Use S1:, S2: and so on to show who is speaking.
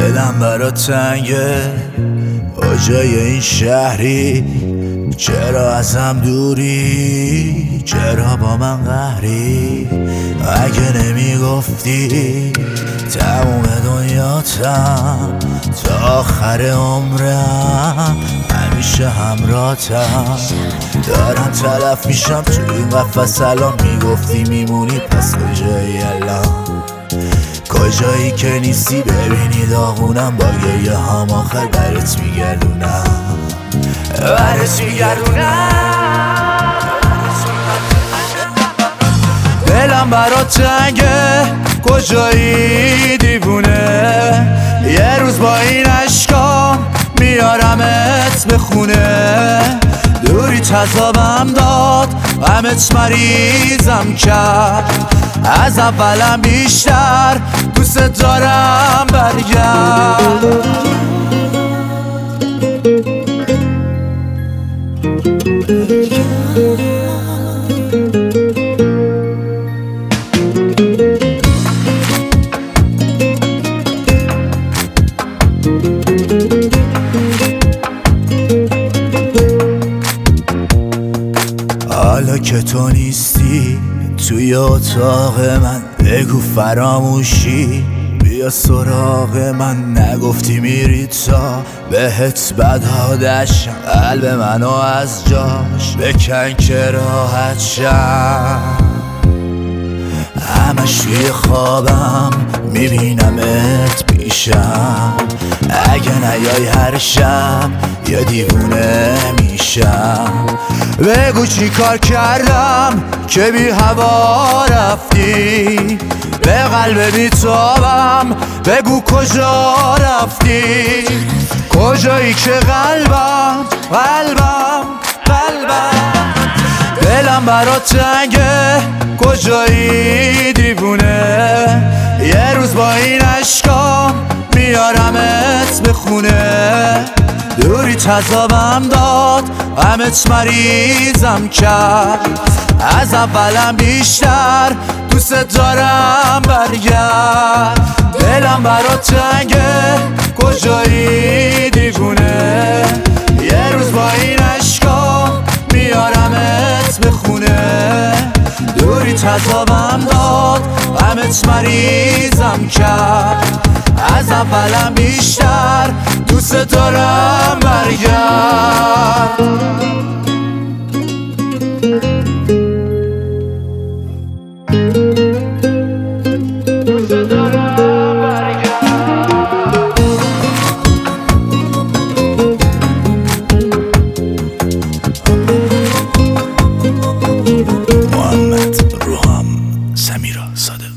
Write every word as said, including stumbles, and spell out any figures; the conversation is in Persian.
S1: دلم برات تنگه کجای این شهری؟ چرا ازم دوری؟ چرا با من قهری؟ اگه نمیگفتی تموم دنیاتم تا آخر عمرم همیشه همراهتم. دارم تلف میشم تو این قفس الان، میگفتی میمونی پس کجایی الان؟ کجایی که نیستی ببینی داغونم، با گریه هم آخر برات میگردونم برات میگردونم. دلم برات تنگه کجایی دیوونه؟ یه روز با این عشقام میارمت به خونه. دوری تذابم داد غمت مریضم کرد، از اولم بیشتر دوست دارم برگرد. حالا که تو نیستی توی اتاق من، بگو فراموشی بیا سراغ من. نگفتی میری تا بهت بدهادشم، قلب منو از جاش بکن که راحت شم. همش توی خوابم میبینمت پیشم، اگه نیای هر شب یه دیوونه میشم. بگو چی کار کردم که بی هوا رفتی؟ به قلب بیتابم بگو کجا رفتی؟ کجایی که قلبم قلبم قلبم دلم برات تنگه کجایی دیوونه؟ یه روز با این عشقام میارمت به خونه. دوری تذابم داد غمت مریضم کرد، از اولم بیشتر دوست دارم برگرد. دلم برات تنگه کجایی دیوونه؟ یه روز با این عشقام میارمت به خونه. دوری تذابم داد غمت مریضم کرد، از اولم بیشتر دوست دارم برگرد.
S2: محمد روحام سمیرا صادق.